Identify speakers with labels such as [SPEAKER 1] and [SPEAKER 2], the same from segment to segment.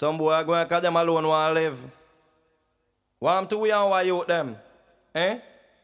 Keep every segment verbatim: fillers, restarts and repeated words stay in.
[SPEAKER 1] Some boy go and call them alone want live. Want to we and why you them? Eh?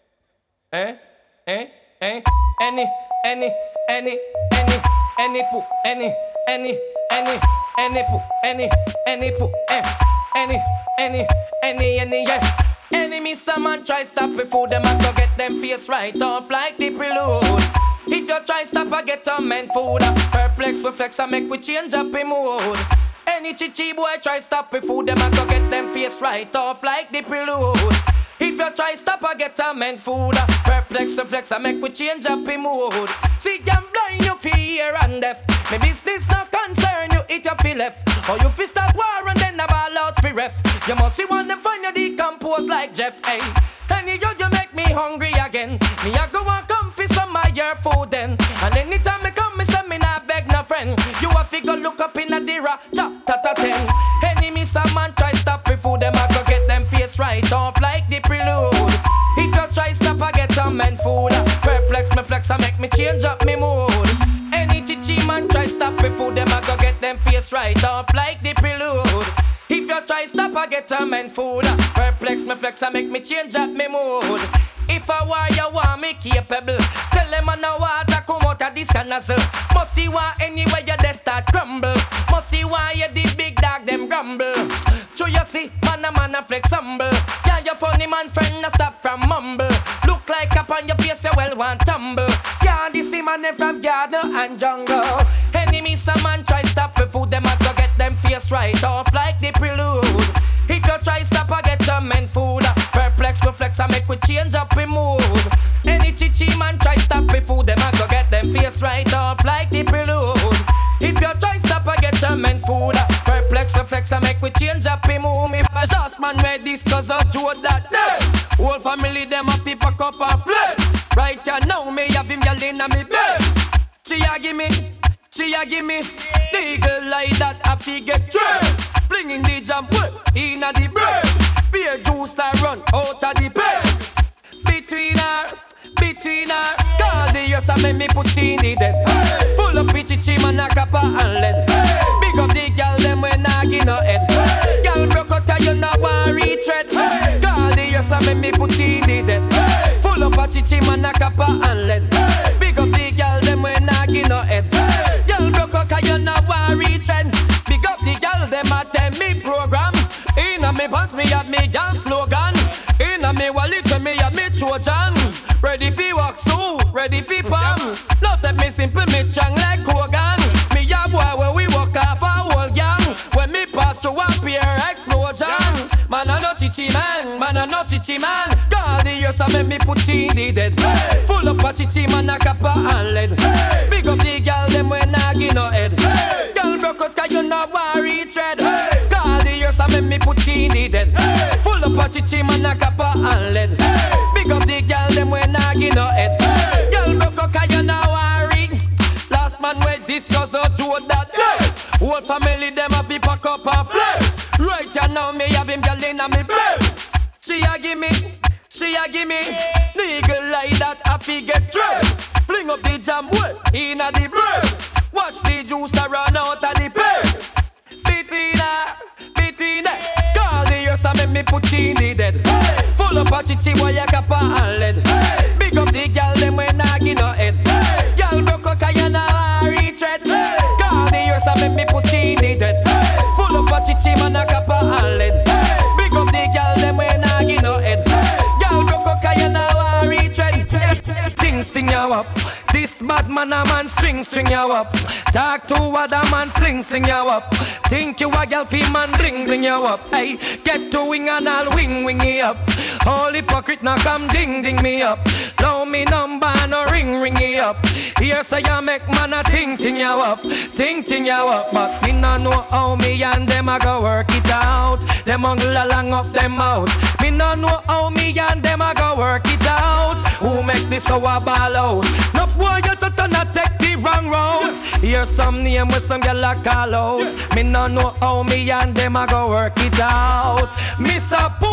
[SPEAKER 1] Eh? Eh? Eh? Any, any, any, any, any poo, any, any, any, any poo, any, any poo, eh? Any, any, any, any, yes. Enemy some man try stop before them and go get them face right off like the prelude. If you try stop I get a man food. Perplex we flex and make we change up in mood. Any chichi boy try stop before them and go get them face right off like the prelude. If you try stop I get a man food. Perplex we flex and make we change up in mood. See I'm blind you feel here and deaf. My business no concern you it you feel left. Or you feel start war and then a ball out for ref. You must see one to find you decompose like Jeff, hey. And you, you make me hungry again. Me I go and come for some of your food then. And anytime me come, me say me not beg no friend. You a figure look up in a dira, ta ta ta ten. Enemy some man try stop before them I go get them face right off like the prelude. If you try stop I get a man food. Perplex me flex I make me change up me mood. Any chichi man try stop before them I go get them face right off like the prelude. If you try stop I get a man food. Perplex me flex I make me change up me mood. If I war you want me capable. Tell them I know what I come out of this nozzle. Must see why anywhere you they start crumble. Must see why you the big dog them grumble. So you see man a man a flex humble. Yeah you funny man friend no stop from mumble. Look like up on your face you well want tumble. Yeah this see man from garden and jungle. Enemy some man try stop before them I go get them face right off like the prelude. If you try stop I get a men food. Perplex we flex I make we change up in mood. Any chichi man try stop before them I go get them face right off like the prelude. If you try stop I get a men food. Perplex we flex I make we change up in mood. If I just man where discuss or joke that day. Whole family them a people cup and flip. Right here now me have him yelling at me bed. She a give me, she a give me legal like that I fi get trapped. Flinging the jump in a the bread. Beer juice that run out of the bed. Between her, between her. Call the years and make me put in the dead. Hey. Full of pitchy chim and a copper and lead. Hey. Big up the gal them when I give no head. Hey. Gal broke out and you know want retread. Hey. Call the years and make me put in the dead. Hey. Full of pitchy chim and a copper and lead. Hey. Big up the gal them when I give no head. Hey. Gal broke out and you know want retread. Big up the gal them a tell me program. Inna me pants me have me gal slogan. Inna me wallet when me have me Trojan. Ready fi walk so, ready fi palm. Not take me simple me strong like Kogan. Me a boy when we walk off a whole gang. When me pass through a pure explosion. Man a no chichi man, man a no chichi man. God the years a make me put in the dead. Hey. Full up a chichi man a copper and lead. Hey. Big up the gal them when I give no head. Hey. Gal broke out cause you know want retread. Hey. God the years a make me put in the dead. Hey. Full up a chichi man a copper and lead. Hey. Big up the gal them when I give no head. Hey. Gal broke out cause you know want read. Last man we discuss or do that. Hey. Whole family them a be pack up and flip. Right here now me have him gal inna me bed. She a give me, she a give me legal like that I fi get trapped. Fling up the jam well inna the bread. Watch the juice a run out of the bed. Between her, between her. Call the years and make me put in the dead. Hey. Full up a chichi boy a copper and lead. Hey. Big up the gal them when I give no head. Hey. Gal broke out cause you know I retread. Hey. Call the years and make me put in the dead. Hey. Full up a chichi man a copper and lead. Hey. Big up the gal them when I give no head. Hey. Gal broke out cause you know I retread. Sting sting you up. This bad man a man string string you up. Talk to other man sling sling you up. Think you a girl fi man bring bring you up. Hey, get to wing and I'll wing wing you up. All hypocrite now come ding ding me up. Now me number no ring ring you up. Here say you make man a ting ting you up. Ting ting you up. But me no know how me and them a go work it out. Them ungle along up them out. Me no know how me and them a go work it out. Who make this so a ball out? No boy you just not take the wrong road. Here's some name with some gyal a call out. Me no know how me and them a go work it out. Miss a poof,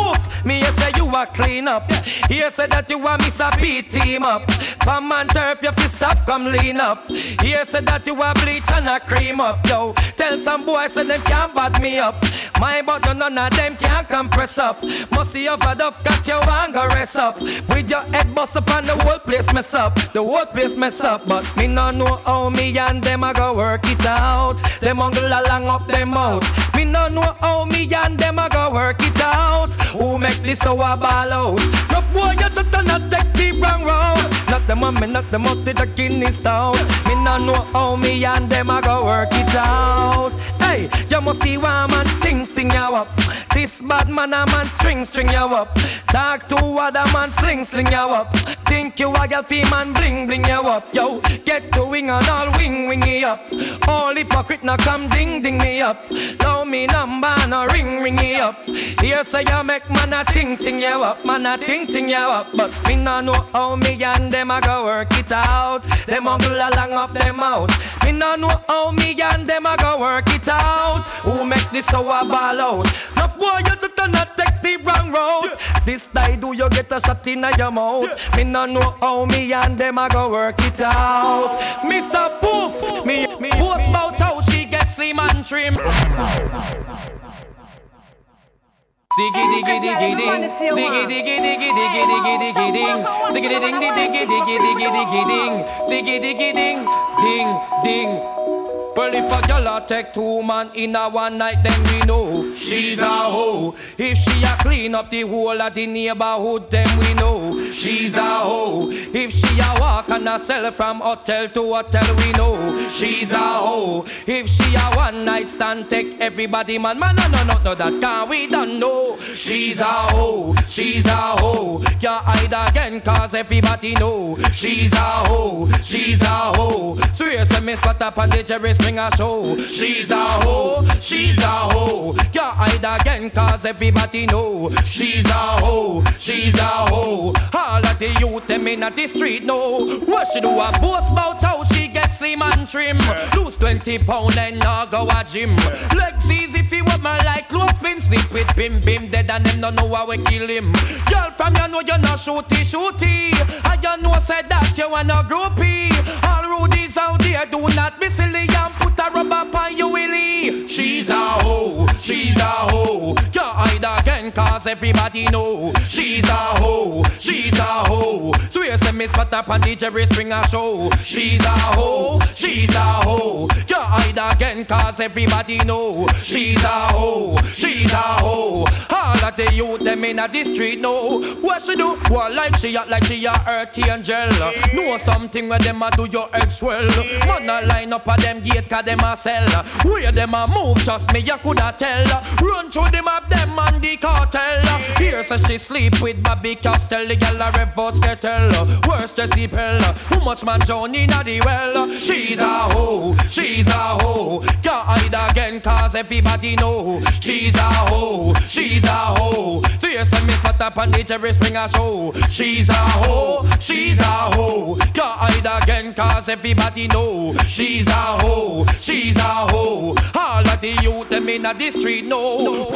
[SPEAKER 1] Me you say you a clean up. Here say that you a miss a beat team up. Come and turf your fist up, come lean up. Here say that you a bleach and a cream up. Yo, tell some boys say them can't bad me up. My button none of them can't compress up. Must see your bad up, got your anger rest up. With your head bust up and the whole place mess up. The whole place mess up. But me no know how me and them a go work it out. Them ungle along up them out. Me no know how me and them a go work it out. Who make this so a ball out? No boy you just not take the wrong road. Not the mommy, not the most the kidney stone. Me no know how me and them a go work it out. Hey, you must see one man sting sting you up. This bad man a man string string you up. Talk to other man sling sling you up. Think you a girl fee man bling bling you up. Yo, get to wing and all wing wing you up. All hypocrite now come ding ding me up. Love me number no ring ring you up. Here say you make man a ting ting you up. Man a ting ting you up. But me no know how me and them a go work it out. Them ungle along up them out. Me no know how me and them a go work it out. Who make this so a ball out? No boy you just not take the wrong road. This day do you get a shot in your mouth? Me no know how me and them a go work it out. Miss a poof, me me post about how she gets slim and trim. Ziggy diggy diggy ding, ziggy diggy diggy diggy diggy diggy ding, ziggy ding diggy diggy diggy diggy ding, ziggy diggy ding, ding ding. Well, if a girl a take two man in a one night, then we know she's a hoe. If she a clean up the whole of the neighborhood, then we know she's a hoe. If she a walk and a sell from hotel to hotel, we know she's a hoe. If she a one night stand, take everybody man, man, no, no, no, no, that can we don't know. She's a hoe, she's a hoe. Can't hide again, cause everybody know she's a hoe, she's a hoe. So here's a miss put up on the Jerry Springer show. She's a hoe, she's a hoe. Can't hide again, cause everybody know she's a hoe, she's a hoe. All of the youth them in the street know what she do a boast about how she gets slim and trim. Lose twenty pound and now go a gym. Legs easy if you want my like close pin. Sleep with bim bim dead and them don't know how we kill him. Girl from you know you're not shooty shooty. And you know said that you want a groupie. All rudies out there do not be silly and put a rubber on you willy. She's a hoe, she's a hoe. Can't hide again cause everybody know she's a hoe, she's a hoe. So here's a miss put up on the Jerry Springer show. She's a hoe, she's a hoe. Can't hide again cause everybody know she's a hoe, she's a hoe. All of the youth them in the street know what she do. Well, like she act like she a earth angel. Know something where them a do your ex well. Man a line up at them gate cause them a sell. Where them a move, trust me you coulda tell. Run through them up them and the cartel. Here so she sleep with Bobby Castell. The girl a reverse kettle. Worst Jesse Pell. How much man Johnny in the well. She's a hoe, she's a hoe. Can't hide again cause everybody know she's a hoe, she's a hoe. So here's some miss put up on the Jerry Springer show. She's a hoe, she's a hoe. Can't hide again cause everybody know she's a hoe, she's a hoe. All of the youth them in the street know.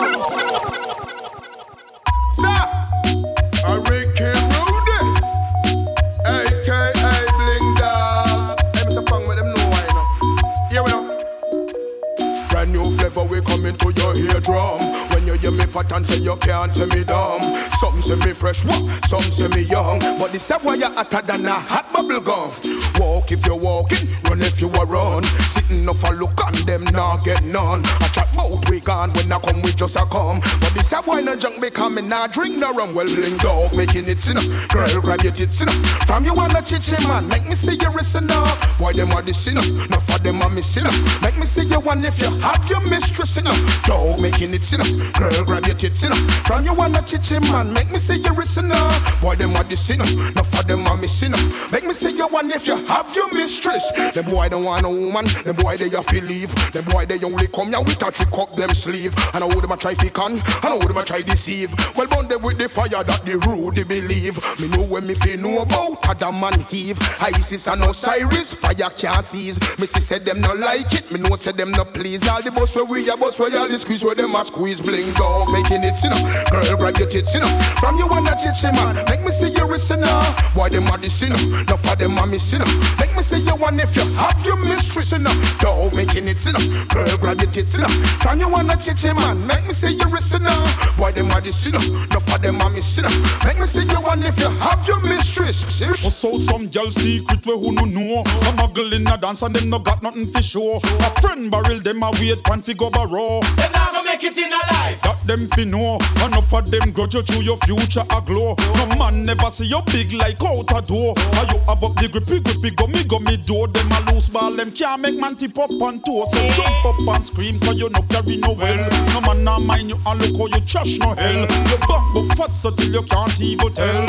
[SPEAKER 2] Sir, a Ricky Rudy, A K A Bling Dog. Hey, Mister Pong, with them know why, you know. Here we know. Brand new flavor, we coming to your eardrum. When you hear me pattern, say you can't say me dumb. Some say me fresh, what? Some say me young. But this is why you're hotter than a hot bubble gum. Walk if you're walking, run if you are run. Sitting up a look and them nah get none. I chat bout we gone when I come we just a come. But this a why no junk because me nah drink no rum. Well Bling Dog making it sinner. Girl grab your tits sinner. From you wanna chichi man, make me see you listen up. Why them are the sinner? Not for them are me sinner. Make me see you one if you have your mistress sinner. Dog making it sinner. Girl grab your tits sinner. From you wanna chichi man, make me see you listen up. Why them are the sinner? Not for them are me sinner. Make me see you one if you have your mistress. Them boy don't want a woman. Them boy they have to leave. Them boy they only come here with a trick up them sleeve. And I hold them a try fi con, and I hold them a try deceive. Well, burn them with the fire that the rude they believe. Me know when me fi know about Adam and Eve. Isis and Osiris, fire can't seize. Me see said them no like it, me know said them no please. All the boss where we a boss where all the squeeze where them a squeeze. Bling dog making it you know. Girl grab your tits you know. From you wanna chichi man, make me see you listen now. Why them are this you know? No for them are missing you know. Make me see you one if you have your mistress you know. Dog making it you know. Girl grab your tits you know. From you wanna chichi man, make me see you listen now. Why them are this you know? No for them are missing you know. Make me see you one if you have your mistress.
[SPEAKER 3] What's out some girl secret where who no know? A muggle in a dance and them no got nothing for show. A friend barrel them a wait pan fi go barrow.
[SPEAKER 1] Them not gonna make it in a life.
[SPEAKER 3] That them fi know. Enough of them grudge you through your future a glow. No man never see you big like out a door. How you have up the grippy grippy gummy gummy door. Them a loose ball them can't make man tip up on toe. So jump up and scream cause you no carry no well. No man not mind you and look how you trash no hell. Your back book fat so till you can't even tell.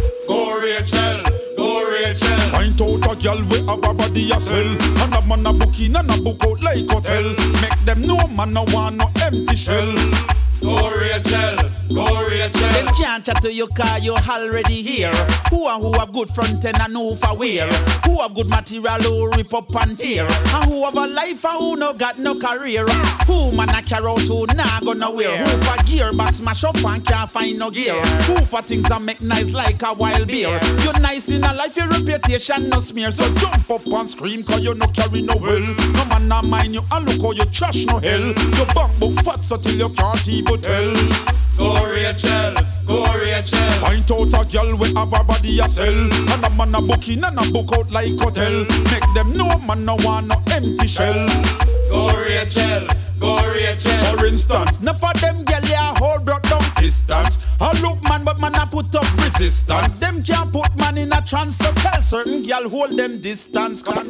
[SPEAKER 1] Go Rachel, go Rachel.
[SPEAKER 3] Point out a girl we have a body a sell. And a man a book in and a book out like hotel. Make them know man no want no empty shell.
[SPEAKER 1] Go Rachel, go Rachel.
[SPEAKER 4] Them can't chat to you car you already here. Who and who have good front end and who for wear. Who have good material who rip up and tear. And who have a life and who no got no career. Who man a carry out who nah go nowhere. Who for gearbox smash up and can't find no gear. Who for things that make nice like a wild beer. You nice in a life your reputation no smear. So jump up and scream cause you no carry no well. No man not mind you and look how you trash no hell. Your bank book fat so till you can't even tell.
[SPEAKER 1] Go Rachel, go Rachel.
[SPEAKER 3] Point out a girl we have a body a sell. And a man a book in and a book out like hotel. Make them know man no want no empty shell.
[SPEAKER 1] Go Rachel, go Rachel.
[SPEAKER 3] For instance,
[SPEAKER 4] enough of them girl ya hold brought down
[SPEAKER 3] distance.
[SPEAKER 4] I look man but man a put up resistance. Them can't put man in a trance. So tell certain girl hold them distance.
[SPEAKER 5] Well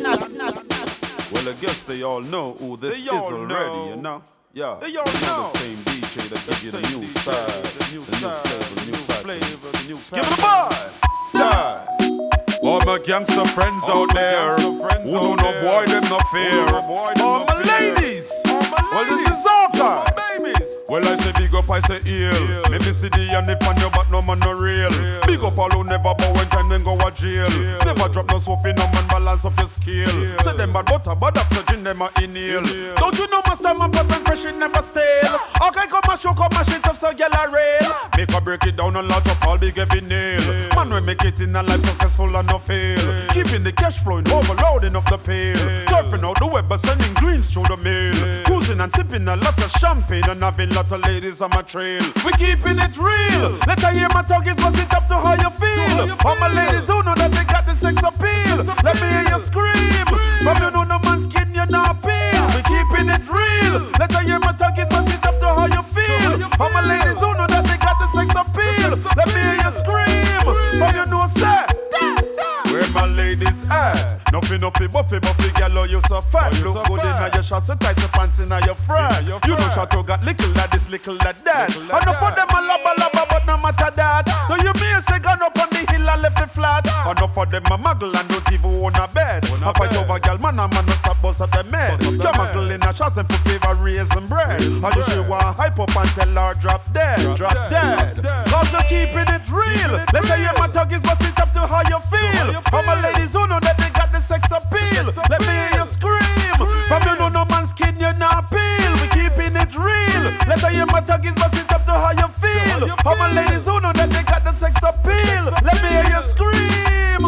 [SPEAKER 5] I guess they all know who this
[SPEAKER 3] They
[SPEAKER 5] is
[SPEAKER 3] all
[SPEAKER 5] already,
[SPEAKER 3] know.
[SPEAKER 5] you know. Yeah,
[SPEAKER 3] They all
[SPEAKER 5] it's not
[SPEAKER 3] know.
[SPEAKER 5] the same D J that gives you the
[SPEAKER 3] same
[SPEAKER 5] new
[SPEAKER 3] D J,
[SPEAKER 5] style,
[SPEAKER 3] the new style,
[SPEAKER 5] flavor, the new
[SPEAKER 3] flavor, the new
[SPEAKER 5] Give
[SPEAKER 3] style.
[SPEAKER 5] it a boy. Yeah. All my gangster friends
[SPEAKER 3] All
[SPEAKER 5] out
[SPEAKER 3] my
[SPEAKER 5] there,
[SPEAKER 3] gangster friends
[SPEAKER 5] who
[SPEAKER 3] out
[SPEAKER 5] know no
[SPEAKER 3] there,
[SPEAKER 5] boy them no fear.
[SPEAKER 3] who know no boy them
[SPEAKER 5] All
[SPEAKER 3] no
[SPEAKER 5] my
[SPEAKER 3] fear.
[SPEAKER 5] ladies,
[SPEAKER 3] All my
[SPEAKER 5] well this
[SPEAKER 3] ladies,
[SPEAKER 5] is all
[SPEAKER 3] my
[SPEAKER 5] time.
[SPEAKER 3] babies.
[SPEAKER 5] Well I say big up, I say ill.
[SPEAKER 3] Ill.
[SPEAKER 5] Let me see the and the pan your back, no man no real.
[SPEAKER 3] Real.
[SPEAKER 5] Big up all who never bow when time them go a jail.
[SPEAKER 3] Jail.
[SPEAKER 5] Never drop no sofa, no man balance up your skill.
[SPEAKER 3] Skill.
[SPEAKER 5] Say them bad butter, but oxygen them a inhale.
[SPEAKER 3] Inhale.
[SPEAKER 5] Don't you know my style, my person fresh, it never stale. Okay, come and show, come and shit up, so girl a rail. Make her break it down and lot up all big heavy nail. Man we make it in a life successful and no fail. Keeping the cash flowing, overloading up the pail. Surfing out the web, but sending greens through the mail. Cruising and sipping a lot of champagne and having lots of ladies on my trail. We keeping it real. Let her hear my talkies, bust it up to how you feel. All my ladies who know that they got the sex appeal. Let me hear you scream. From you know no man's skin, you're not peel. We keeping it real. Let her hear my talkies, bust it up to how you feel. All my ladies who know that they got the sex appeal. Let me hear you scream. From you know, sir. Where my ladies at? Nothing, nothing, buffy, buffy, girl, oh, you so fat.
[SPEAKER 3] Oh, you
[SPEAKER 5] Look
[SPEAKER 3] so
[SPEAKER 5] good
[SPEAKER 3] fat.
[SPEAKER 5] in your shots, so tight, so pants in your frat.
[SPEAKER 3] Yeah, your
[SPEAKER 5] You know,
[SPEAKER 3] frat.
[SPEAKER 5] Chateau got little like this, little like that.
[SPEAKER 3] Little like
[SPEAKER 5] Enough of
[SPEAKER 3] that.
[SPEAKER 5] them a lobba, lobba, but no matter that. No, you mean say gone up on the hill and left the flat. Enough of them a muggle and don't even own a bed.
[SPEAKER 3] Own a
[SPEAKER 5] I fight
[SPEAKER 3] bed.
[SPEAKER 5] over girl, man, a man, no stop, bust up the mess.
[SPEAKER 3] Bust up the
[SPEAKER 5] Jam
[SPEAKER 3] mess.
[SPEAKER 5] muggle in a shots and for favor, raisin bread.
[SPEAKER 3] Raisin
[SPEAKER 5] I just she
[SPEAKER 3] bread.
[SPEAKER 5] want hype up and tell her drop dead, drop,
[SPEAKER 3] Drop
[SPEAKER 5] dead.
[SPEAKER 3] dead, dead.
[SPEAKER 5] Cause you keeping it real.
[SPEAKER 3] it
[SPEAKER 5] Let her hear
[SPEAKER 3] real.
[SPEAKER 5] my talk is bust it up to how you feel.
[SPEAKER 3] you
[SPEAKER 5] All my
[SPEAKER 3] feel.
[SPEAKER 5] ladies who know that they got the sex appeal.
[SPEAKER 3] Sex
[SPEAKER 5] Let me hear you scream. From you know no man's skin, you're not peel. We keeping it real. Let her hear my talk is bust it up to how you feel. All my ladies who know that they got the sex appeal. Let me hear you scream.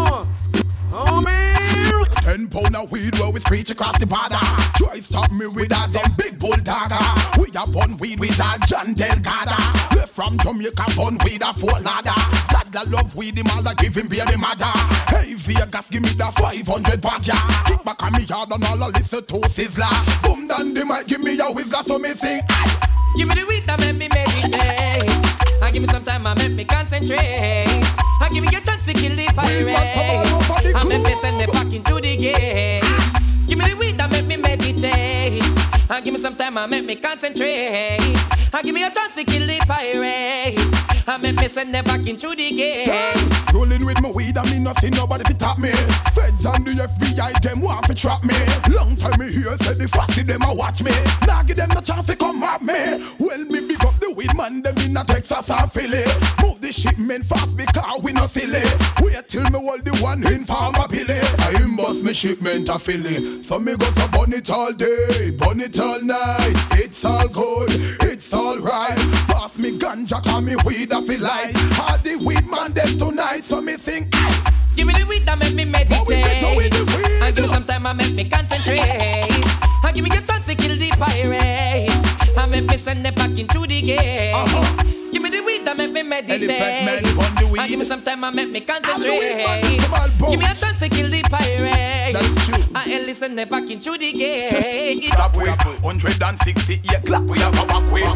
[SPEAKER 5] Oh me.
[SPEAKER 2] Ten pound of weed where we screech across the border. Try stop me with a them big bulldogger. We a bun weed with a John Delgado. Left from Jamaica bun weed a full ladder. Dad la love weed him all a give him baby mother. Hey Vegas give me the five hundred back ya. Kick back on me yard and all a listen to Sizzler. Boom down the mic give me a whistler so me sing aye.
[SPEAKER 6] Give me the weed that make me meditate. And give me some time and make me concentrate. And give me your chance to kill the pirate. And make me send me back into the game. Give me the weed that make me meditate. And give me some time and make me concentrate. And give me a chance to kill the pirate. And make me me send them back into the game.
[SPEAKER 2] Rolling with my weed, I mean nothing, nobody fi top me. Feds and the F B I, them want to trap me. Long time me here, said the fussy, them a watch me. Now give them the chance to come at me. Well, me big up the weed man, them in a Texas and Philly. Move the shipment fast because we no silly. Wait till me hold the one in Farmer Billy. I bust me shipment a Philly. So me go so burn it all day, burn it all night. It's all good, it's all right. Pass me ganja, call me weed a feel like. All the weed man them tonight, so me think I.
[SPEAKER 6] Give me the weed that make me meditate.
[SPEAKER 2] Oh, we with the weed.
[SPEAKER 6] And give me some time and make me concentrate. And give me your chance to kill the pirate. And make me send them back into the game. Uh-huh. Give me the weed that make me meditate.
[SPEAKER 2] Man on the weed.
[SPEAKER 6] And give me some time and make me concentrate.
[SPEAKER 2] Weed,
[SPEAKER 6] give me a chance to kill the pirate.
[SPEAKER 2] That's true.
[SPEAKER 6] And listen them back into the game.
[SPEAKER 2] Stop we one hundred sixty-eight clock we have a back way.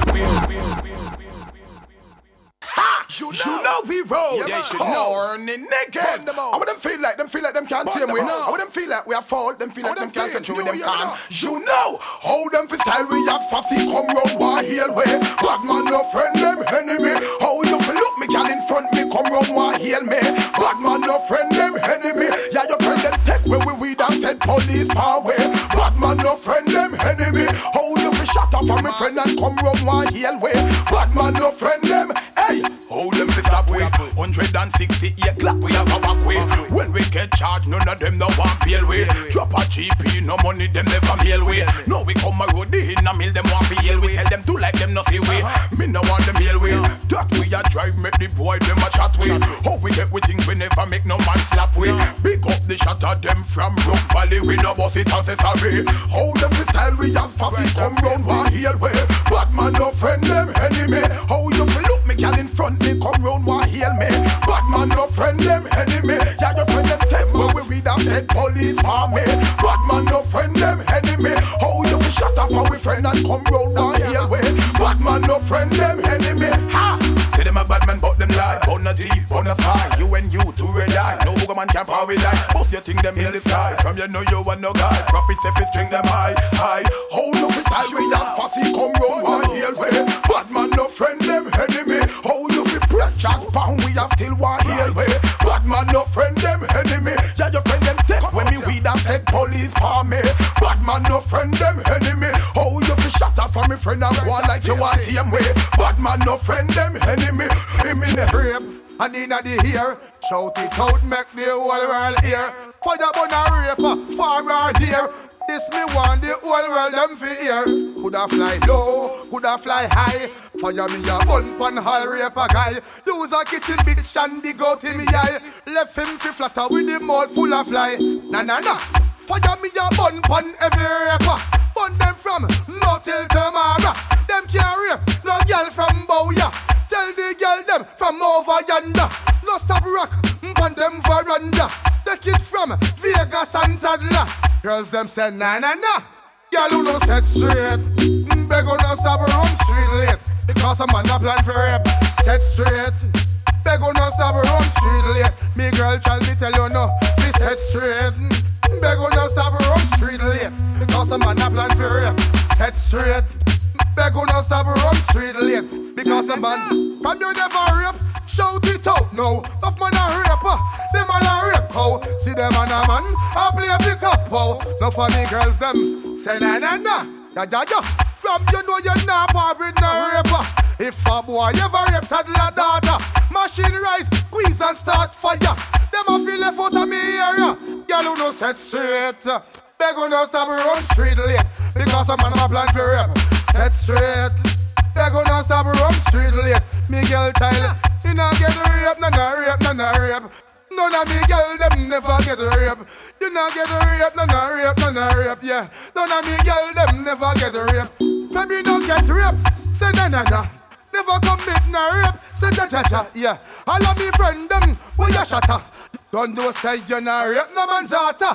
[SPEAKER 2] Ha! You know, you know we roll. Yeah, you should know. Horny niggas. I want them feel like them feel like them can't tame we. I want them feel like we are fault. Them feel like them can't control them can. You know how them fi style we have fussy come round one heel way. Bad man no friend them enemy. How you fi look me girl in front me come round one heel me. Bad man no friend them enemy. Yeah your friend them take where we weed and said police power. Bad man no friend them enemy. How you fi shut up on me friend and come round one heel way. Bad man no friend them. Hey, hold them fi stop way. one hundred sixty-eight clock we have a back way. When we get charged, none of them no want bail way. Drop a G P, no money, them never mail way. No, we come a road, the in a mill, them want fi yell we. Tell them to like them no see way. Me no want them yell way. That we a drive, make the boy them a chat way. How we get we think we never make no man slap way. Big up the shot of them from Brook Valley. We no boss it as a sorry. How them fi style we have fussy come round one heel way. Bad man no friend them enemy. How you fi look me girl in front me come round one heel me. Bad man no friend them enemy. Yeah your friend them take where we read and said police army. Bad man no friend them enemy. How you fi shut up how we friend and come round one heel way. Bad man no friend them enemy. Ha! Say them a bad man but them lie. Bun a thief, bun a spy. You and you two red eye. No booger man can power with lie. Both you think them in the sky. From you know you want no guy. Profits if it string them high, high. How you fi style we have fussy come round one heel way. Bad man no friend them enemy. How you fi press jack pound we have still one heel way. Bad man no friend them enemy. Yeah your friend them take when me weed and said police for me. Bad man no friend them enemy. How you fi shut up for me friend and go like you want same way. Bad man no friend them enemy. Him in the rape and inna the ear. Shout it out, make the whole world hear. Fire burn a rape, far and near. This me want the whole world them fi hear. Coulda fly low, coulda fly high. Fire me a bun pan hall rape a guy. Use a kitchen bitch and dig out in me eye. Left him fi flatter with the mouth full of fly. Na na na. Fire me a bun pan every raper. Bun them from now till tomorrow. Them can't rape no girl from Bowya. Tell the girl them from over yonder. No stop rock, pon them veranda. Take it from Vegas and Tadla. Girls them say na na na. Girl who no set straight. Beg who no stop run street late. Because a man a plan for rape. Set straight. Beg who no stop run street late. Me girl child me tell you no. Me set straight. Beg who no stop run street late. Because a man a plan for rape. Set straight. Beg who no stop run street late. Because a man can you never rape. Shout it out now. Tough man a raper. Them man a rape how. See them man a man a play pick up how. No funny girls them say na na na. Ya ya ya. From you know you not part with no raper. If a boy ever rape toddler daughter, machine rise, squeeze and start fire. Them a feel left out of me area. Girl who no set straight. Beg who no stop run street late. Because a man a plan for rape. Set straight. Beg who no stop run street late. Me girl child, you not get rape, no no rape, no no rape. None of me girl them never get rape. You not get rape, no no rape, no no rape, yeah. None of me girl them never get rape. Baby no get rape, say na na na. Never commit no rape, say cha cha cha, yeah. All of me friend them, who you shatter. Don't do say you not rape no man's daughter.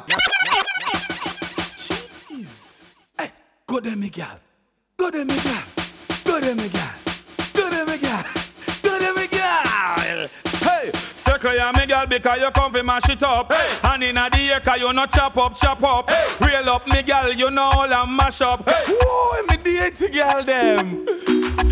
[SPEAKER 2] Jeez, hey, go there me girl, go there me girl, go there me girl, go there me girl, go there me girl.
[SPEAKER 7] Hey, circle ya me girl because you come fi mash it up. Hey, and inna the ear 'cause you no chop up, chop up. Hey, real up me girl, you know all and mash up. Hey, whoa, me dirty girl them.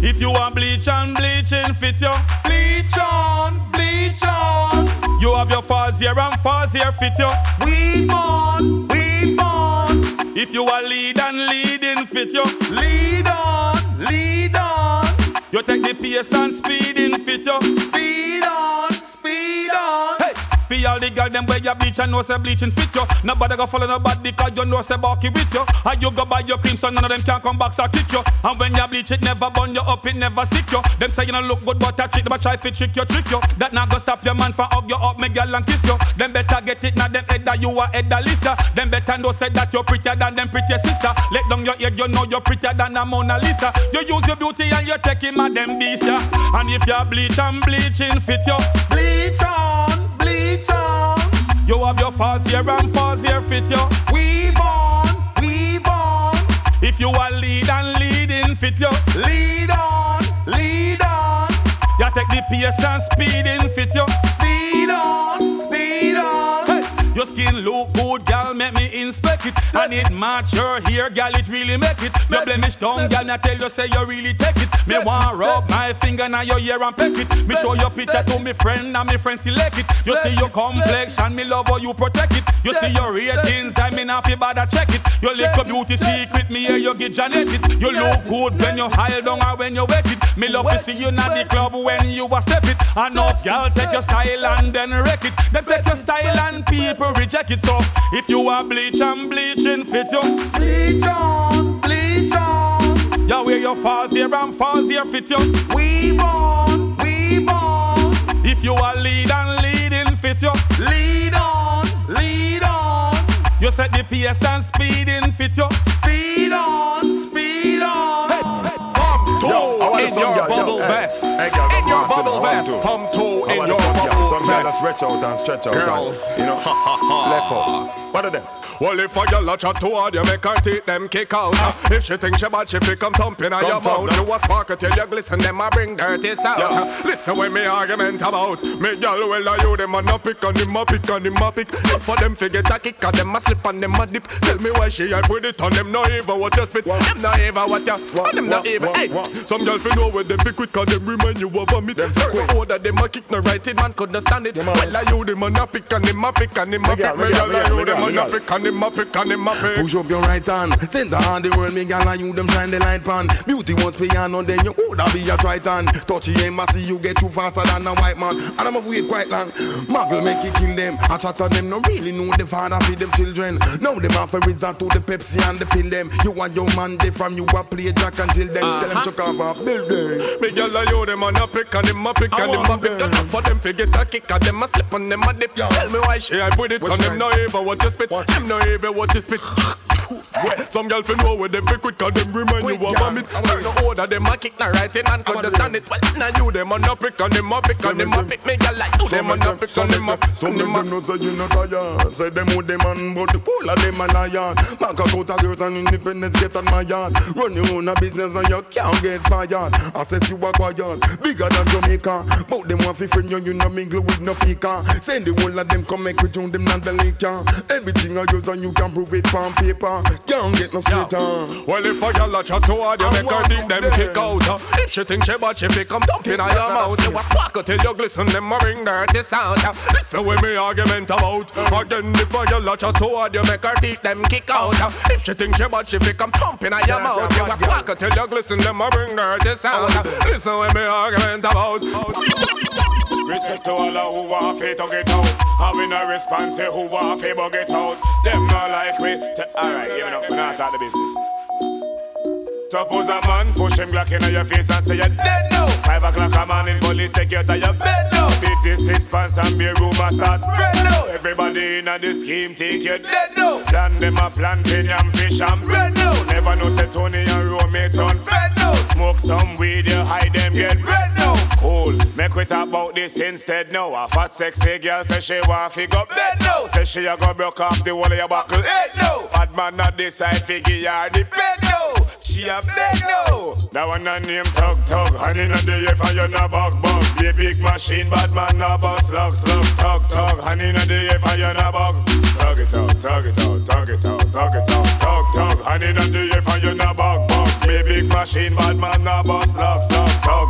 [SPEAKER 7] If you want bleach and bleaching fit you, bleach on, bleach on. You have your falls here and falls here fit you. Weave on, weave on. If you are lead and leading fit you, lead on, lead on. You take the pace and speed in fit you, speed on, speed on. Hey. For all the girl them where you bleach and know say bleaching fit you. Nobody go follow nobody cause you know say bulky with you. And you go buy your cream so none of them can come back so kick you. And when you bleach it never burn you up, it never sick you. Them say you don't look good but I trick them, I try to trick you, trick you. That not go stop your man from hug you up, make girl and kiss you. Them better get it now them head that you are head the Lisa. Them better know say that you're prettier than them pretty sister. Let down your head you know you're prettier than a Mona Lisa. You use your beauty and you take him at them beast ya. And if you bleach and bleaching fit you, bleach on, bleach on. You have your falls here and falls here fit you. Weave on, weave on. If you are lead and leading fit you, lead on, lead on. You take the pace and speed in fit you, speed on, speed on. Hey. Your skin look good, girl, make me inspect it. And it match your hair, girl, it really make it. Your blemish tongue, girl, me tell you say you really take it. Me want rub my finger now your ear and peck it. Me show your picture to me friend and me friend select it. You see your complexion, me love how you protect it. You see your ratings, I mean if you bother check it. Your little beauty secret, me here you get Janet it. You look good when you high down or when you wet it. Me love to see you in the club when you a step it. Enough girl take your style and then wreck it. Then take your style and people reject it. So if you are bleach and bleaching fit you, bleach on, bleach on. You wear your falls here and falls here fit you. Weave on, weave on. If you are lead and leading fit you, lead on, lead on. You set the pace and speed in fit you, speed on, speed on. Hey, hey. Pump toe in your bubble vest. In your bubble vest. Pump toe in your bubble
[SPEAKER 2] Some guys
[SPEAKER 7] vest.
[SPEAKER 2] stretch out and stretch out.
[SPEAKER 7] Girls.
[SPEAKER 2] And, you know, left out. What are them?
[SPEAKER 8] Well, if I yell at you toward you, make her teeth them kick out. If she think she bad, she fi come thumping on your mouth. You a sparkle till you glisten, them a bring dirty out.
[SPEAKER 2] Yeah.
[SPEAKER 8] Listen when me argument about me girl, well I you them a no pick and them a pick and them a pick. If for them fi get a kick and them a slip and them a dip. Tell me why she ain't put it on them no even what you spit. Them no even what you, and them no even. Hey, some girl fi know where them fi quick and them remind you of a meat. Certain order them a kick no right, it man couldn't stand it. Well I you them a no pick and them a pick and them a pick. Me girl I you them a no pick and them a pick and them a pick.
[SPEAKER 2] Push up your right hand, center on the world, me gal and you them shine the light pan. Beauty once piano, then you woulda be a triton. Touchy aim, I see you get too faster than a white man. And I'm afraid quite long. Muggle make it kill them. I chat on them, no really know the father feed them children. Now them have a resort to the Pepsi and the pill them. You and your man, they from you a play Jack and Jill them. Tell them to cover up, build them.
[SPEAKER 8] Me gal and you them a no pick and them a pick and them a pick. Enough for them fi get a kick and them a slip and them a dip. Tell me why she ain't put it on them no even what you spit. Them no even what you spit. Some girl fi know where them fi quick and them remind you of vomit. Certain order them a kick na right in and understand it. Well now you them a no pick and them a pick and them a pick. Me girl like you them a no pick and them a pick.
[SPEAKER 2] Some them know say you not tired. Say them with them man but the whole of them a liar. Back out a girls and independence get on my yard. Run your own a business and you can't get fired. I said you a quiet, bigger than Jamaica. But them want fi friend you, you no mingle with no fika. Send the whole of them come make with you, them not the liquor. Everything I use and you can prove it on paper. Can't get no straight on.
[SPEAKER 8] Well if a girl a chat toward you, make her think them kick out. If she think she bad, she fi come thumping on your mouth. You a sparkle till you glisten, them a ring dirty sound. Listen when me argument about. Again if a girl a chat toward you, make her teeth them kick out. If she think she bad, she fi come thumping on your mouth. You a sparkle till you glisten, them a ring dirty sound. Listen when me argument about.
[SPEAKER 7] Respect to all of who want fi to get out. Having a response say who want fi but get out. Them not like me. Alright, you know, we not talk the business. Suppose a man push him Glock in your face and say you're dead now. Five o'clock a morning, police take you to your bed now. Beat this six pants and beer rumor start spread now. Everybody in the scheme take you dead now. Plan them a planting and fish and bread now. Never know say Tony and roommate on fed now. Smoke some weed, you hide them get red now. Cool, make we talk about this instead now. A fat sexy girl say she want fi go bed now. Say she a go broke off the wall of your buckle head now. Bad man not decide figure her the bed now. She a beg no. That one a name Tug Tug. And in the air for you no bug bug. Be a big machine, bad man no bug slug slug. Tug Tug. And in the air for you no bug. Tug it out, tug it out, tug it out, tug it out, tug tug. And in the air for you no bug bug. Be a big machine, bad man no bug slug slug.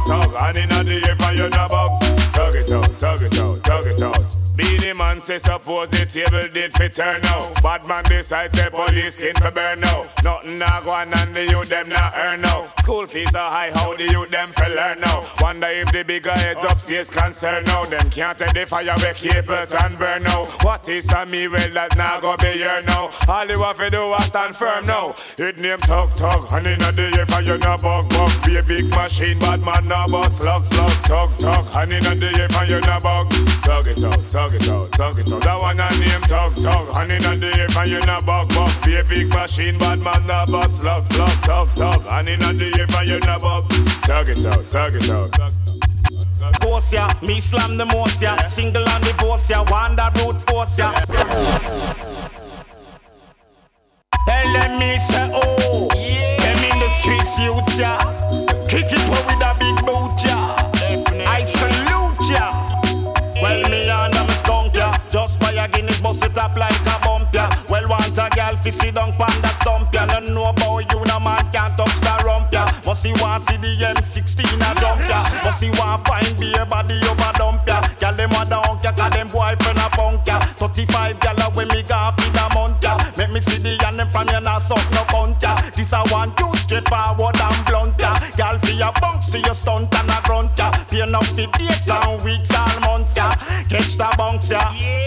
[SPEAKER 8] tug. And in the ear for you no bug. Tug it out, tug it out, tug it out. Be the man say suppose the table did fit turn out. Bad man decide say police skin for burn now. Nothing na go on and the youth them not earn now. School fees are high, how the youth them for learn now. Wonder if the bigger heads upstairs concern now. Them can't take the fire we keep it and burn now. What is a me well that now go be here now. All you have to do is stand firm now. It name tug tug, and in the ear for you no bug bug. Be a big machine, bad man no bus slug slug. Tug tug, and in the ear for you no bug. Tug it out, tug it out, tug it out. That one a name tug tug, and in the ear for you no bug bug. Be a big machine, bad man no bus slug slug. Tug tug, and in the ear for you no bug. Tug it out, tug it out.
[SPEAKER 9] Force ya, me slam the most ya. Single and divorce ya, wander brute force ya. Tell them me say oh, yeah. Them in the streets youth ya. Kick it with a big boot ya. I salute ya. Well me and I'm a skunk ya. Just buy a Guinness, bust it up like a bump ya. Well want a girl fi sit down pon the stump ya. No know about you, no man can't touch the rump ya. Must he want see the M sixteen a dump ya. Must he want find be a body over dump ya. Girl them a dunk ya, cause them boyfriend a punk ya. thirty-five girl a when me gone feed a month ya. Make me see the and them from you not suck no cunt ya. This a one two straight forward and blunt ya. Girl fi a bounce see your stunt and a grunt ya. Pay enough the days and weeks and months ya. Catch the bounce ya.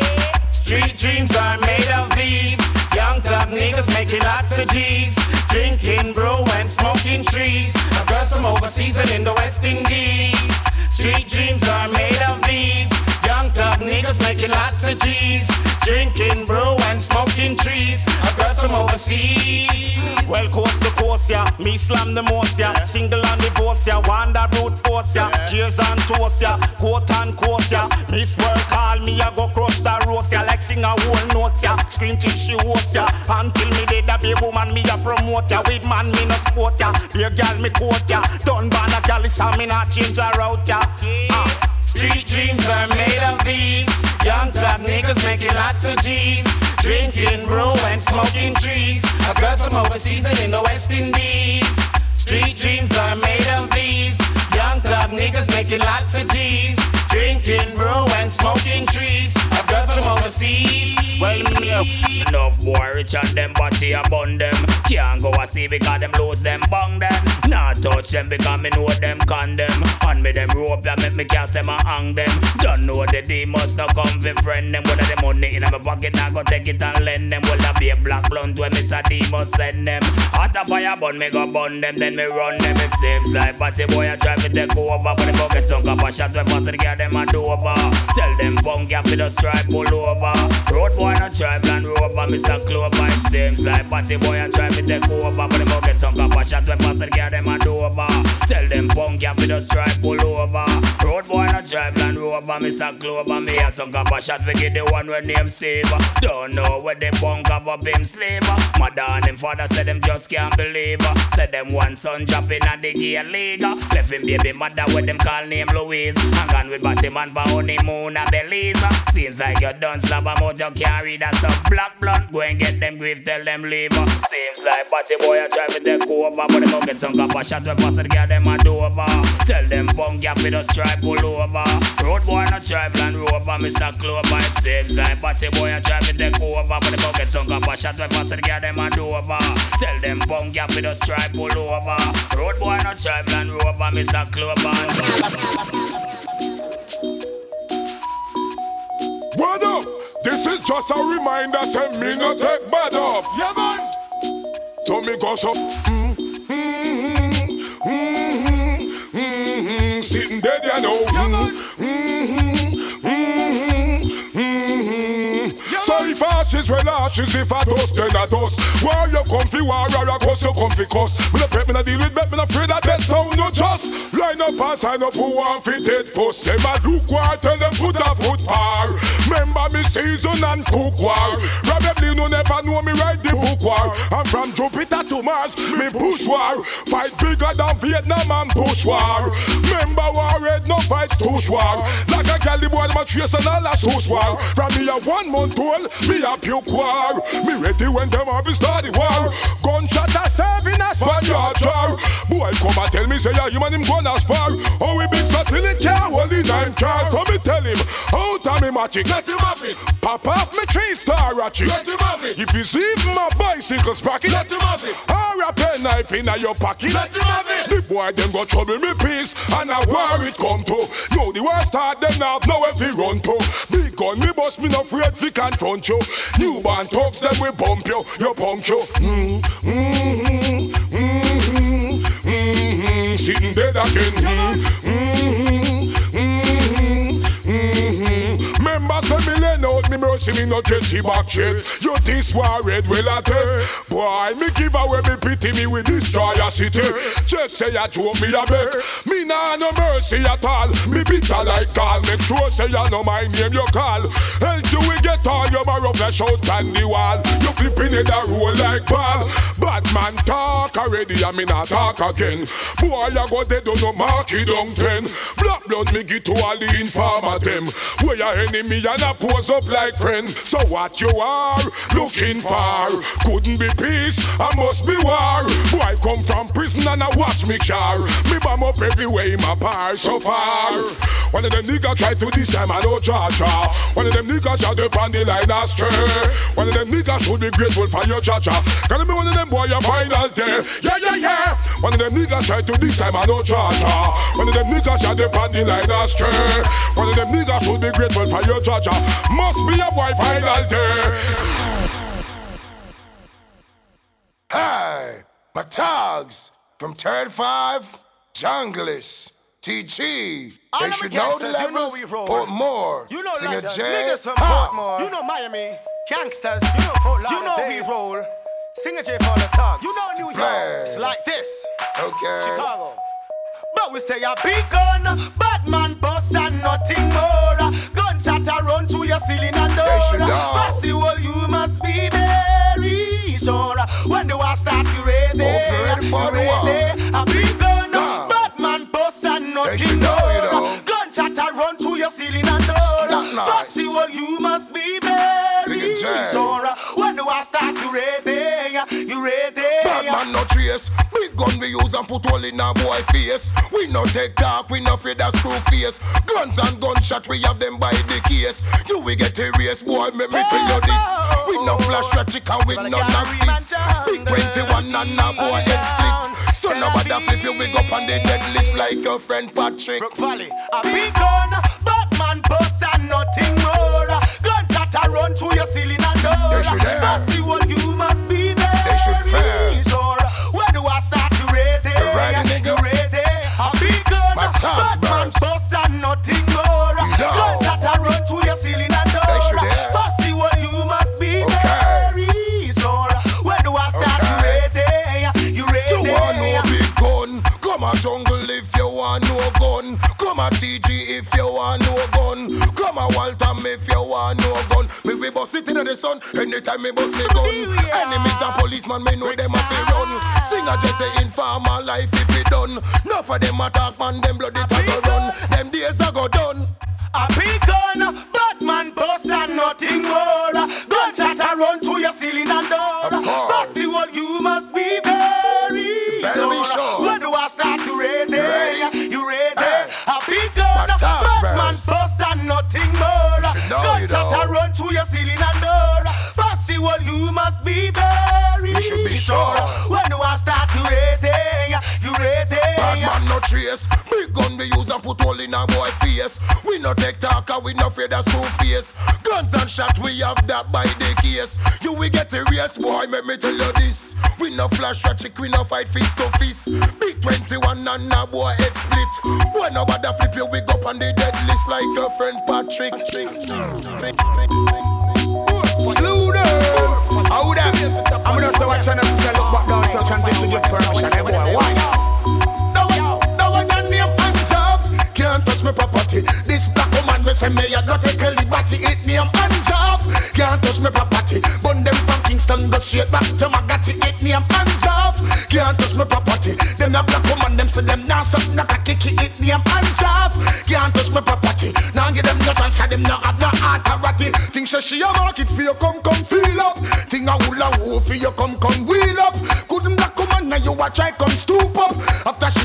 [SPEAKER 9] Street dreams are made of these. Young top niggas making lots of G's. Drinking brew and smoking trees. A girl from overseas and in the West Indies. Street dreams are made of these. Young top niggas making lots of G's. Drinking brew and smoking trees. A girl from overseas. Well, coast to coast, yeah. Me slam the most, yeah. Single and divorce, yeah. Wander brute force, yeah. Cheers and toast, yeah. Quote and quote, yeah. Miss work call me, I go cross the roast, yeah. Like sing a whole note, yeah. Scream till she host, yeah. Until me dead, a baby woman, me a promote, yeah. With man, me no sport, yeah. Be a girl, me quote, yeah. Done ban a girl, it's a me not change her route, yeah. Uh. Street dreams are made of these. Young top niggas making lots of G's. Drinking brew and smoking trees. A girl from overseas and in the West Indies. Street dreams are made of these. Young top niggas making lots of G's. Drinking brew and smoking trees. A girl from overseas. Well, me enough boy rich and them body abund them. Can't go a see because them lose them bang them. Not touch them because me know them condemn. And me them rope and make me cast them and hang them. Don't know the day must not come for friend them. Whether the money in my pocket now go take it and lend them. Well that be a black blunt when Mister D must send them. Hot a fire burn me go burn them. Then me run them. It seems like party boy I try to take over. But the bucket sunk up a shot when fast to get them a do over. Tell them punk ya for the stripe pull over. Road boy not try plan rover. Mister Clover it seems like party boy I try to take over. But the bucket sunk up a shot when fast to get them a do over. Tell them punk ya for the stripe pull over. Road boy not try plan rover. Mister Clover me a sunk up a shot for get the one with name Steve. Don't know where the punk have up him slave. Mother and them father said them just can't believe. Said them one son dropping at the gear league. Left him baby mother with them call name Louise. And gone with Batman for honeymoon a Belize. Seems like you done slap a mouth you can't read that some black blunt. Go and get them grief, tell them leave. Seems like party boy I try to take over. But them get some cup of shot when fast to get them a do over. Tell them punk ya with a stripe pull over. Road boy not try plan rover. Mister Clover it seems like party boy I try to take over. But them get some cup of shot when fast to get them a do over. Tell them punk ya with a stripe pull over. Road boy not try plan rover. Mister Clover.
[SPEAKER 2] What up? This is just a reminder, say me no take bad up. Yeah man. So me goes up. Mm, mm, mm, mm, mm, mm, sitting dead, you know. Yeah man. Mm, mm, mm, mm, mm. So if ashes well ashes, if I dust then I dust. War you comfy war or a cuss you comfy cuss. Me no prep, me no deal with bet, me no afraid that death sound no just. Line up and sign up who want fit it first. Them a look war, tell them put a foot far. Remember me season and cook war. Probably no never know me write the book war. I'm from Jupiter to Mars, me push war. Fight bigger than Vietnam and push war. Remember war red no fight push war. Like a gal the boy them a trace and all a push war. From me a one month old, me a puke war. Me ready when them have start the war. Gunshot a serving a Spaniard jar. Boy come and tell me say yeah, you man him gonna spar. Oh
[SPEAKER 8] automatic. Let him have it. Pop off me three-star ratchet. Let him have it. If you see my bicycle sprocket, let him have it. Or a pen knife in your pocket, let him have it. The boy them go trouble me peace, and I war it come to. Yo, the worst start them now, now if he run to. Big gun me bust me no afraid fi confront you. Newborn talks them we bump you, you punk you. Mm, mm, mm, mm, mm, mm, sitting dead again. Mm, mm, mm, mm, mm. Remember say me lay out me mercy me no get you back shit. You this war red well at her. Boy me give away me pity me with destroy your city. Just say you joke me a beg. Me nah no mercy at all. Me bitter like gall. Make sure say you know my name you call. Else you will get all your marrow flesh out on the wall. You flipping in the roll like ball. Bad man talk already and me not talk again. Boy you go dead on no marky down ten. Black blood me get to all the informer them. Where your enemy and a pose up like friend. So what you are looking for? Couldn't be peace, I must be war. Boy come from prison and I watch me car. Me bomb up everywhere in my par so far. One of them niggas try to this time I no cha-cha. One of them niggas shot up on the line astray. One of them niggas should be grateful for your cha-cha. Can you be one of them boy your final day? Yeah, yeah, yeah. One of them niggas try to this time I no cha-cha. One of them niggas shot up on the line astray. One of them niggas should be grateful for your cha-cha. Must be a boy final day.
[SPEAKER 2] Hi, my togs from Third Five, Junglish, T G. They should know the levels, you know Portmore.
[SPEAKER 10] You know
[SPEAKER 2] Singer
[SPEAKER 10] London,
[SPEAKER 2] J.
[SPEAKER 10] niggas from
[SPEAKER 2] Ha.
[SPEAKER 10] Portmore. You know Miami, gangsters. You know Fort Lauderdale. You know we roll. Singer J for the thugs. You know New York.
[SPEAKER 2] Play.
[SPEAKER 10] It's like this.
[SPEAKER 2] Okay.
[SPEAKER 10] Chicago. But we say a big gun, Batman boss and nothing more. Gunshot a run to your ceiling and door.
[SPEAKER 2] They should know.
[SPEAKER 10] Festival you must be very sure. When the war start you ready,
[SPEAKER 2] ready for the war.
[SPEAKER 10] A big gun,
[SPEAKER 2] God.
[SPEAKER 10] Batman boss and
[SPEAKER 2] They
[SPEAKER 10] nothing
[SPEAKER 2] should know, you know.
[SPEAKER 10] more. Gunshot a run to your ceiling and door.
[SPEAKER 2] Not nice.
[SPEAKER 10] Festival you must be
[SPEAKER 2] Sing
[SPEAKER 10] very
[SPEAKER 2] it, Jay.
[SPEAKER 10] sure. When the war start you ready, you ready.
[SPEAKER 2] Batman no trace. Big gun we use and put all in a boy face. We no take talk, we no fear that screw face. Guns and gunshot, we have them by the case. You we get a race, boy, let me tell you this. We no flash ratchet and we no knock this. Big twenty-one and a boy head split. So nobody flip you, we go on the dead list like your friend Patrick.
[SPEAKER 10] Brook Valley, a big gun, Batman boss and nothing more. Gunshot a run to your ceiling and door.
[SPEAKER 2] They should have.
[SPEAKER 10] Festival you must be there.
[SPEAKER 2] They should fair.
[SPEAKER 10] Sure. When do I start you ready?
[SPEAKER 2] Ready, nigga.
[SPEAKER 10] You ready? A big gun,
[SPEAKER 2] My thugs
[SPEAKER 10] Batman
[SPEAKER 2] burst.
[SPEAKER 10] boss and nothing more.
[SPEAKER 2] You know.
[SPEAKER 10] Gunshot a run to your ceiling and door.
[SPEAKER 2] They should have.
[SPEAKER 10] Festival you must be
[SPEAKER 2] Okay.
[SPEAKER 10] very sure. When do I start you ready? You ready?
[SPEAKER 2] You want no big gun? Come a jungle if you want no gun. Come a T G if you want no gun. Come a Waltham if you want no gun. Me we bust it in the sun anytime me bust the gun. Enemies and policemen me know them a fi run. Sing a just say informer life if it done. Enough for them attack man them blood it a go run. Them days a go done.
[SPEAKER 10] A big gun, Batman boss and nothing more. Gunshot a run to your ceiling and door.
[SPEAKER 2] Of course.
[SPEAKER 10] Festival you must be very
[SPEAKER 2] Better
[SPEAKER 10] sure.
[SPEAKER 2] be sure.
[SPEAKER 10] When do I start to ready?
[SPEAKER 2] You ready?
[SPEAKER 10] You ready?
[SPEAKER 2] Hey.
[SPEAKER 10] A big gun,
[SPEAKER 2] My thugs
[SPEAKER 10] Batman
[SPEAKER 2] burst.
[SPEAKER 10] boss and nothing more.
[SPEAKER 2] should know, you
[SPEAKER 10] Gunshot
[SPEAKER 2] know.
[SPEAKER 10] a run to your ceiling and door. Festival you must be very
[SPEAKER 2] You should be sure.
[SPEAKER 10] When do I start to ready? You ready?
[SPEAKER 2] Bad man no trace. Big gun we use and put all in a boy face. We no take talk and we no afraid of screw face. Guns and shot we have that by the case. You we get a race boy, let me tell you this. We no flash ratchet, we no fight fist to fist. Big twenty-one and a boy head split. When nobody flip you, we go on the dead list like your friend Patrick.
[SPEAKER 11] Slew them. How them? I'm gonna say what channel to say look back down, touch and distribute permission. Hey boy, why?
[SPEAKER 2] That one your name hands off. Can't touch my property. This black woman me say me a got take a liberty. It name hands off. Can't touch my property. Bun them from Kingston go straight back to Magatti. It name hands off. Can't touch my property. Them a black woman them say them now suck knock a kicky. It name hands off. Can't touch my property. Now give them no chance 'cause them no have no authority. Think say she a market for you come come feel up. Think a hula hoop for you come come wheel up. Couldn't black woman now you a try come stoop up. After she no group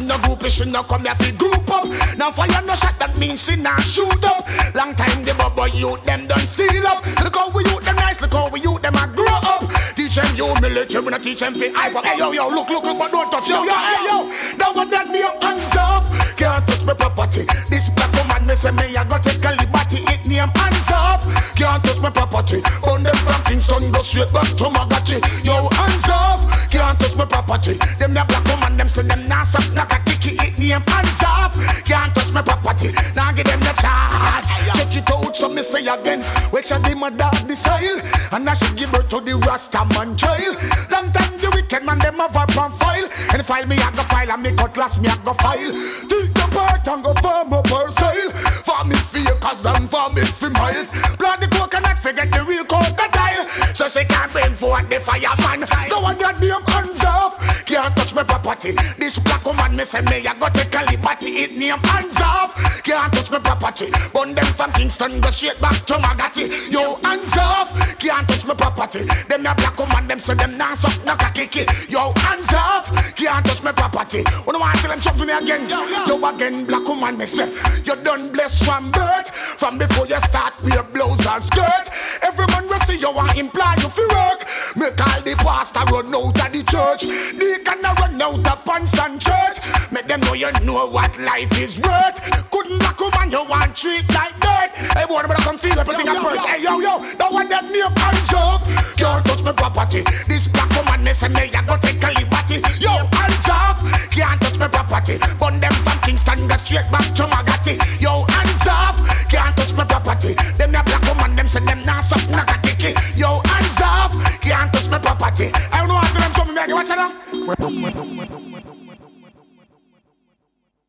[SPEAKER 11] she no come here fi group up. Now fire no shot, that means she not shoot up. Long time the bubble youth them done seal up. Look how we youth them nice, look how we youth them a grow up. Teach them humility, we not teach them fi hype up. Hey yo yo, look look look, but don't touch yo yo. Hey yo, that one that me hands off. Can't touch my property. This black woman me say me I got take a liberty. It name hands off. Can't touch my property. On them from Kingston go straight back to Magati. Yo hands off. Can't touch my property. Them the black woman them say them nah suck knock a kicky. It name hands off. Can't touch my property. Now give them the charge. Check it out so me say again. Which should the mother decide. And I should give birth to the Rasta man child. Long time the wicked man them have a pan file. And file me I go file and me cutlass me I go file. Take the part and go farm up her sale. For me fakers and for me fi miles. Plant the coconut forget the real crocodile. So she can't bring forth the fireman. The one that name hands off. Can't touch my property. This black woman me say me I got take a liberty. It name hands off. Can't touch my property. Burn them from Kingston go straight back to Magati. Yo hands off. Can't touch my property. Them a black woman them say them nah suck knock a kicky. Yo hands off. Can't touch my property. When I want to tell them something again. Yo again black woman me say you done blessed from birth. From before you start wear blouse and skirt. Every man will see you want imply you fi work. Make all the pastor run out of the church. They cannot run out of pants and church. Make them know you know what life is worth. Couldn't black woman you want treat like dirt. Hey boy, I'm come feel everything I perch. Hey yo yo, the one that name hands off. Can't touch my property. This black woman me say me I go take a liberty. Yo hands off. Can't touch my property. Burn them from Kingston go straight back to Magati. Yo hands off. Can't touch my property. Them the black woman them say them nah suck knock a kicky. Yo hands off. Can't touch my property. I don't know how to them something make you watch it now.